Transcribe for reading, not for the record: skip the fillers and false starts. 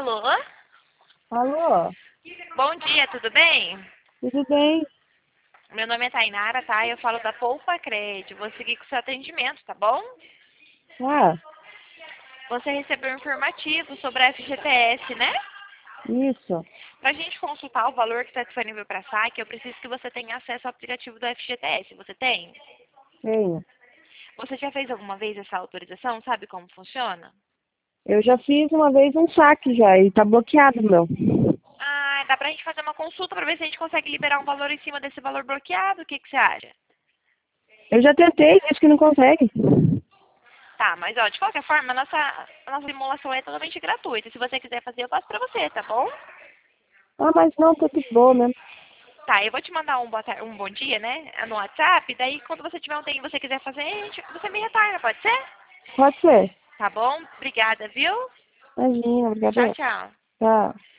Alô? Alô, Bom dia, tudo bem? tudo bem? Meu nome é Tainara, tá? Eu falo da Poupa Crédito. Vou seguir com o seu atendimento, tá bom? Ah, Você recebeu um informativo sobre a FGTS, né? isso, Pra gente consultar o valor que está disponível para saque, eu preciso que você tenha acesso ao aplicativo do FGTS. Você tem? tenho. Você já fez alguma vez essa autorização? Sabe como funciona? Eu já fiz uma vez um saque já e tá bloqueado o meu. Ah, dá pra gente fazer uma consulta para ver se a gente consegue liberar um valor em cima desse valor bloqueado. O que você acha? Eu já tentei, diz que não consegue. Tá, mas ó, de qualquer forma, a nossa simulação é totalmente gratuita. Se você quiser fazer, eu faço pra você, tá bom? Ah, mas não, tá tudo bom mesmo. Tá, eu vou te mandar um bom dia, né? No WhatsApp. Daí, quando você tiver um tempo e você quiser fazer, você me retorna, pode ser? Pode ser. Tá bom? Obrigada, viu? Imagina, Tchau, obrigada. tchau. Tchau.